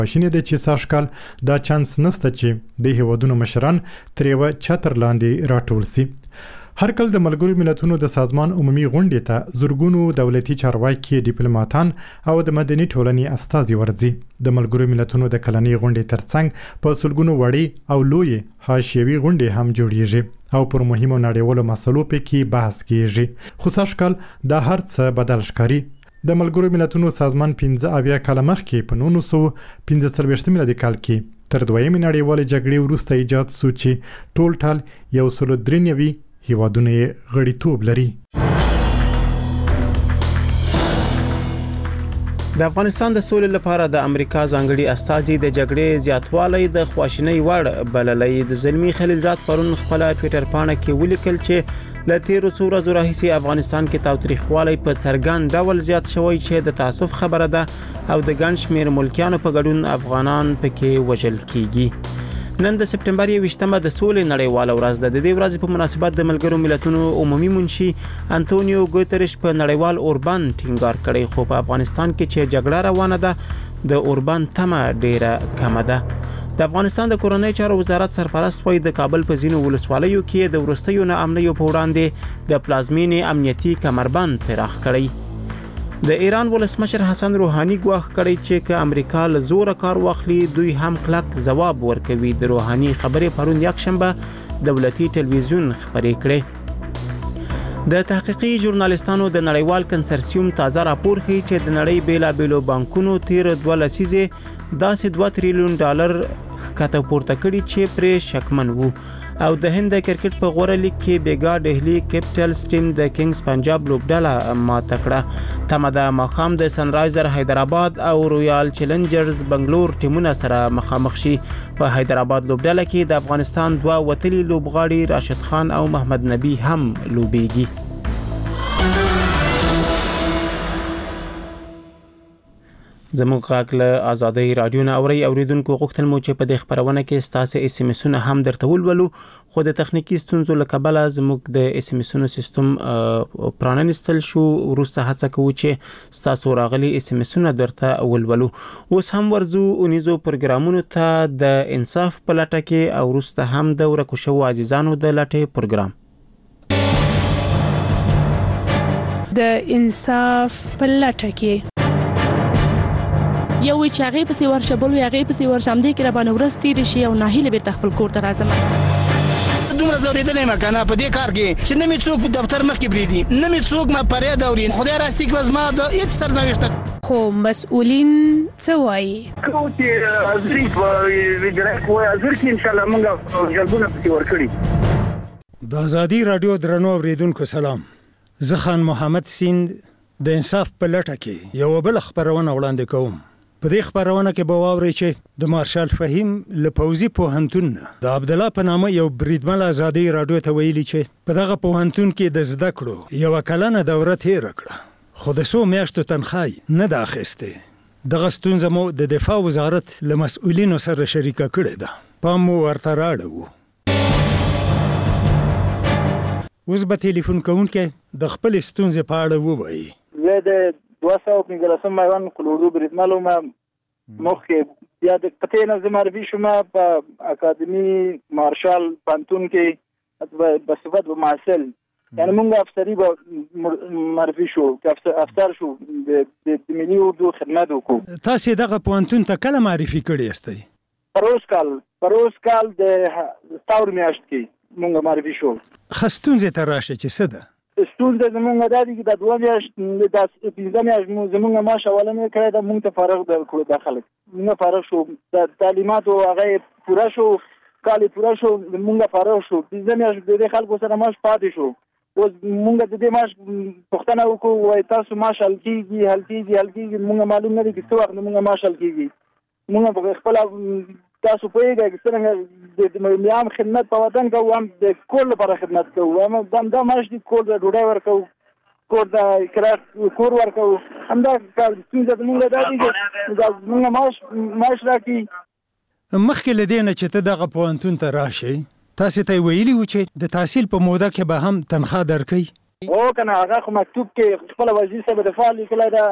ماشینې د چې ساشکال دا چانس نسته چې د هیوادونو مشران تریوه چتر لاندې راټول سي. هر کله د ملګرو ملتونو د سازمان عمومي غونډې ته زرګونو دولتي چارواکي، ډیپلوماټان او د مدني ټولنې استازي ورځي. د ملګرو ملتونو د کلنۍ غونډې ترڅنګ په سلګونو وړې او لوی حاشیوي غونډې هم جوړیږي او پر مهمو نړیوالو مسلو پکې بحث کیږي. خو ساشکال دا هر څه بدل ښکاري. د ملګرو ملتونو سازمان 15 کاله مخکې په 1945 میلادي کال کې تر دویمې نړیوالې جګړې وروسته ایجاد شو چې ټول ټال 193 هیوادونه یې غړیتوب لري. د افغانستان د سولې لپاره د امریکا ځانګړي استازي د جګړې زیاتوالی د خواشینۍ وړ بللی. د زلمی خلیلزاد پرون خپل ټوئیټر پاڼه کې ولیکل چې له تیرو څو ورځو راهیسې افغانستان کې تاوتریخوالی په څرګند ډول زیات شوی چې د تاسف خبره ده او د ګڼ شمېر ملکیانو په ګډون افغانان پکې وژل کیږي. نن د سپټمبر 21مه د سولې نړیواله ورځ ده. د دې ورځې په مناسبت د ملګرو ملتونو عمومي منشي انټونیو ګوتریش په نړیوال اوربان ټینګار کړی، خو په افغانستان کې چې جګړه روانه ده د اوربان تمه ډیره کمه ده. د افغانستان د کورنۍ چارو وزارت سرپرست وایي د کابل په ځینو ولسوالیو کې د وروستیو ناامنیو په وړاندې د پلازمینې امنیتي کمربند پراخ کړی. د ایران ولسمشر حسن روحاني ګواښ کړی چې که امریکا له زوره کار واخلي دوی هم کلک ځواب ورکوي. د روحاني خبرې پرون یکشنبه دولتي ټلویزیون خبرې کړې. د تحقیقي ژورنالیستانو د نړیوال کنسرسیوم تازه راپور ښیي چې د نړۍ بیلابیلو بانکونو تیر 2 لسیزې داسې $2 تریلیون ښکته پورته کړي چې پرې شکمن وو. او د هند د کرکټ په غوره لیګ کې بیګا ډهلی کیپټلز ټیم د کینګز پنجاب لوبډله ماته کړه. تمه ده ماښام د سنرایزر حیدرآباد او رویال چیلنجرز بنگلور ټیمونه سره مخامخ شي. په حیدرآباد لوبډله کې د افغانستان 2 وتلي لوبغاړي راشد خان او محمد نبی هم لوبېږي. زموږ غږ له آزادۍ رادیو نه اوري. اوریدونکو غوښتل مو چې په دې خبرونه کې ستاسو اس ام اسونه هم درته ولولو، خو د تخنیکی ستونزو له کبله زموږ د اس ام اسونو سیستم پرانستل شو. وروسته هڅه کوو چې ستاسو راغلي اس ام اسونه درته ولولو. اوس هم ورځو اونیزو پروګرامونو ته د انصاف په لټه کې او وروسته هم د ورکو شوو عزیزانو د لټې پروګرام. د انصاف په لټه کې یو چې هغه په سیور شبل یو هغه په سیور شم دې کې را باندې ورستي رشي او ناهیله بیرته خپل کور ته راځم. دومره زوریدلې مکنه په دې کار کې چې نه می څوک دفتر مخ کې بریدي، نه می څوک ما پرې دورین. خدای راستي کې وزما د هیڅ سرنوشت خو مسؤلین څه وایي؟ کو چې ازري وګړه کوی ازر کې ان شاء الله موږ جلبونه پکې ورکړي. د آزادۍ رادیو درنو اوریدونکو سلام. زه خان محمد سیند د انصاف په لټه کې یو بل خبرونه وړاندې کوم. په دې خبرونه کې به واورئ چې د مارشال فهیم له پوځي پوهنتون د عبد الله په نامه یو بریدمن آزادۍ رادیو ته ویلي چې په دغه پوهنتون کې د زده کړو یو کلنه دوره تیره کړه، خو د 100 میاشتو تنخواه نه ده اخیستې. دغه ستونزه مو د دفاع وزارت له مسؤلینو سره شریکه کړې ده. پام مو ورته راړو. اوس به ټلیفون کوونکی د خپل ستونزې په اړه ووایي. زه د 215 میوان کلوړو بریدمنو ما مخکې یا د پته نه زمارفي شوم په اکاډمي مارشال پانتون کې په صفت به معسل، یعنی موږ افسری به معرفي شو افسر شو د ملي اردو خدمت وکړو. تاسو دغه پانتون ته کله معرفي کړی یاستئ؟ پروس کال د تاور میاشت کې موږ معرفي شو. خستونځ ته راشه چې څه ده؟ ستونزه زمونږ د دې د 2 میاشت د 15 میاشت زمونږ معاش اولنې کړی د مونږ ته فارغ د کړو داخله موږ فارغ شو د تعلیماتو هغه پورا شو کال پورا شو موږ فارغ شو 15 میاشت د خلکو سره معاش پاتې شو. اوس موږ د دې معاش پښتنه وکړو وای تاسو معاش حل کیږي موږ معلوم نه دي چې څو وخت موږ معاش حل کیږي. موږ خپل تاسو پوهیږئ چې څنګه د میام خدمت په وطن کې هم د کور لپاره خدمت کوو، هم دا معاش دي کور د ډوډۍ ورکوو، کور د کرایه کور ورکوو. همدا کار څنګه موږ دا دي چې موږ معاش راکړي. مخکې له دې نه چې ته دغه پوهنتون ته راشې تاسو ته ویلي و چې د تحصیل په موده کې به هم تنخواه درکړي؟ او کنه هغه خو مکتوب کې خپل وزیر صاحب دفاع لیکلی ده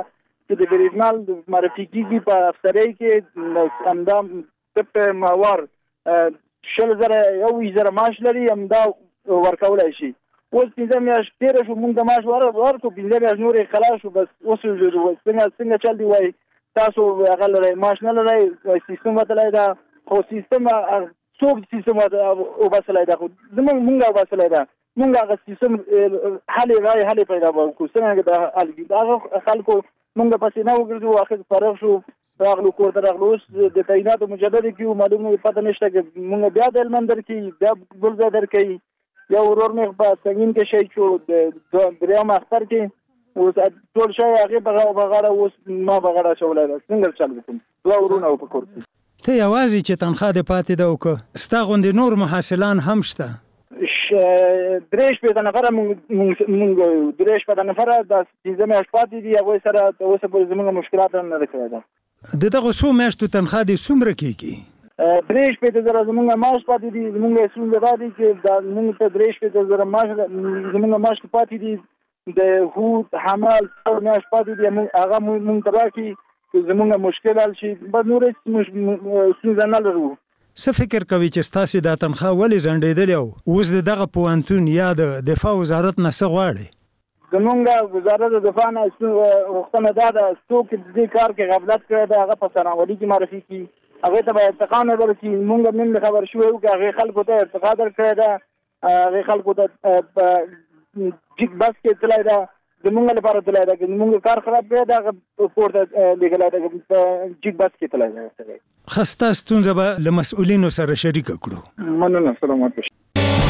چې د بریدمال معرفي کیږي په افسرۍ کې همدا په ماور 100,000 معاش لري همدا ورکولای شي. اوس 15 میاشتې تیر شو موږ د معاش ورکو 15 میاشتې نورې خلاص شو بس اوس څنګه چل دی وای تاسو هغه لري معاش نه لري سیستم وتلای دا خو سیستم څوک سیستم او بسلای دا خو موږ بسلای دا موږ هغه سیستم حل پیدا وکړو څنګه دا هغه خلکو موږ پسې نه وګرځو اخر فرق شو راغلو کور ته راغلو د تعینات مجدد کیو معلومه پته نشته چې موږ بیا د المندر کې بیا بل ځای درکې یا ورور مې په څنګه کې شي چې د دریم اختر کې اوس ټول شي هغه بغاړه اوس ما بغاړه شولای څنګه چل وکم دوه ورونه په کور کې ته یوازې چې تنخواه د پاتې ده وکړه ستا غوندې نور محصلان هم شته درېش په نفر مونږ درېش په نفر د 15 میاشتې پاتې دي هغه سره اوس په زموږ مشکلات نه راکړه دغه څو میاشتو تنخواه دې څومره کېږي درېش په زره زموږ معاش پاتې دي زموږ څومره راځي چې د موږ ته درېش په زره معاش زموږ معاش پاتې دي د هو حمال څو میاشتې پاتې دي هغه موږ ته راکې زموږ مشکل حل شي بس نور څه نه لرو. څه فکر کوي چې ستاسو د تنخواه ولې ځنډېدلې او اوس دغه پوهنتون یا د دفاع وزارت نه څه غواړي؟ زمونږ وزارت دفاع نه غوښتنه دا ده څوک د دې کار کې غفلت کړی دی هغه په ثانوي کې معرفي کړي هغه ته باید ارتقا نه ورکړي. موږ نن خبر شوو چې هغه خلکو ته ارتقا درکړی ده هغه خلکو ته جګ بس کې تللی ده زمونږ لپاره تللی ده که زمونږ کار خراب کړی ده هغه پورته لېږلی ده جګ بس کې تللی ده. خسته ستونزه به له مسؤلینو سره شریکه کړو. مننه سلامات باشئ.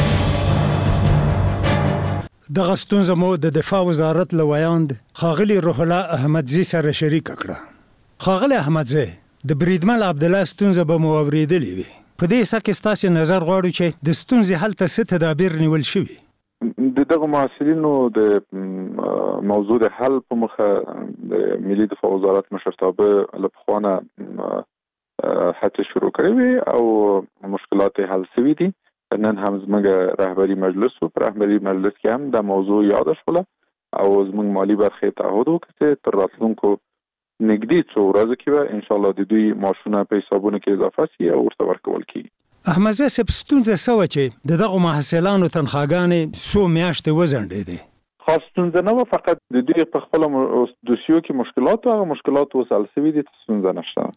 دغه ستونزه مو د دفاع وزارت له ویاند ښاغلي روح الله احمدزي سره شریکه کړه. ښاغلی احمدزي د بریدمل عبدالله ستونزه به مو اورېدلې وي په دې څه کې ستاسو نظر غواړو چې د ستونزې حل ته څه تدابیر نیول شوي؟ د دغه محصلینو د موضوع د حل په مخه د ملي دفاع وزارت مشرتابه له پخوانه هڅې شروع کړې وي او مشکلات حل شوي دي. نن هم زموږ رهبري مجلس او پر رهبري مجلس کې هم د موضوع یاد شوله او زموږ مالی برخه تعهد وکړ چې تر راتلونکو نږدې څو ورځې کې ان شاء الله د دوی معاشونه په حسابونو کې اضافه شي او ورته ورکول کیږي. احمدزي صاحب ستونزه څه و چې دغه محصلانو تنخواګانې څو میاشتې وځنډېدې؟ خاص ستونزه نه و فقط د دوی په خپل دوسیو کې مشکلات او مشکلات وسل شوي دي ستونزه نشته.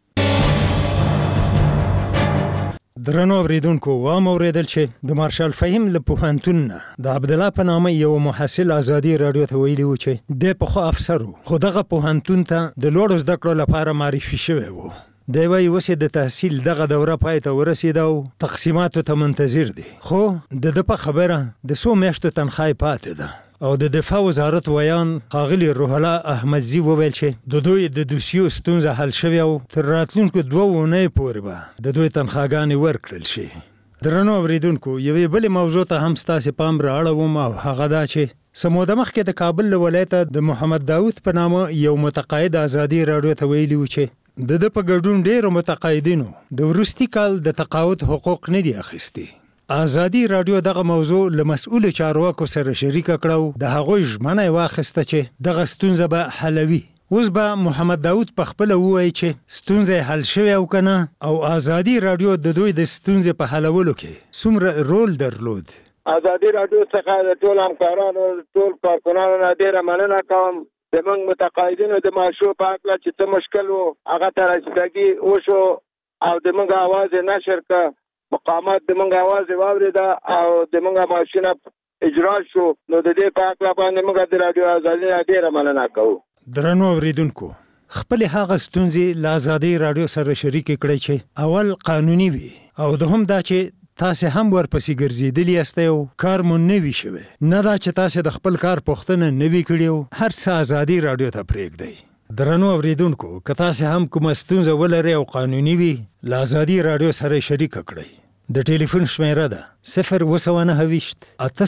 درنو اوریدونکو وام اوریدل چې د مارشال فهیم له پوهنتون نه د عبدالله په نامه یو محصل ازادي رادیو ته ویلي و چې د پخوا افسر خو دغه پوهنتون ته د لوړو زده کړو لپاره معرفي شوی و. دی وایي اوس د تحصیل دغه دوره پای ته ورسېده او تقسیماتو ته منتظر دی خو د ده په خبره د څو میاشتو تنخواه پاتې ده او د دفاع وزارت ویان ښاغلي روح الله احمدزي وویل چې د دوی د دوسیو ستونزه حل شوې او تر راتلونکو 2 اونۍ پورې به د دوی تنخواګانې ورکړل شي. درنو اوریدونکو یوې بلې موضوع ته هم ستاسې پام رااړوم او هغه دا چې څه موده مخکې د کابل له ولایته د محمد داود په نامه یو متقاعد ازادي راډیو ته ویلي و چې د په ګډون ډیرو متقاعدینو د وروستي کال د تقاعد حقوق نه دي اخیستي. ازادي راډیو دغه موضوع له مسؤل چارواکو سره شریکه کړو د هغوی ژمنه واخیسته چې دغه ستونزه به حلوي. اوس به محمد داود په خپل وایي چې ستونزه حل شوی او کنه او ازادي راډیو د دوی د ستونزې په حلولو کې څومره رول درلود. ازادي راډیو څخه د ټول همکارانو ټول کارکونانو نه ډیره مننه کوم. د موږ متقاعدینو د معاشو په اړه چې څه مشکل وو هغه ته رسیدګي وشو او د موږ اواز نشر ک مقامات د موږ اواز واورېده او د موږ معاشونه اجرا شو. نو د دې په اړه باندې موږ د رادیو ازادي ډیره مننه کوو. درنو اوریدونکو خپل هغه ستونزې له ازادي راډیو سره شریک کړئ چې اول قانوني وي او دوهم دا چې تاسو هم ورپسې ګرځېدلی یاستئ او کار مو نه وي شوی نه دا چې تاسو د خپل کار پوښتنه نه وي کړې او هر څه ازادي راډیو ته پرېږدئ. درنو اوریدونکو که تاسو هم کومه ستونزه ولرئ او قانوني وي له ازادي راډیو سره شریکه کړئ. د ټلیفون شمیره ده 029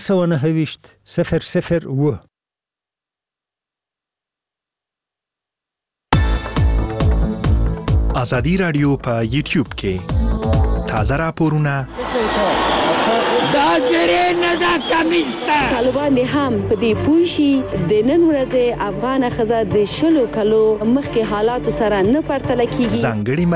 829 002. ازادي راډیو په یوټیوب کې تازه راپورونه دا زری نه دا کمیسته. طالبان هم په دې پوه شي د نن ورځې افغانه ښځه د 20 کلو مخکې حالاتو سره نه پرتله کیږي. ځانګړي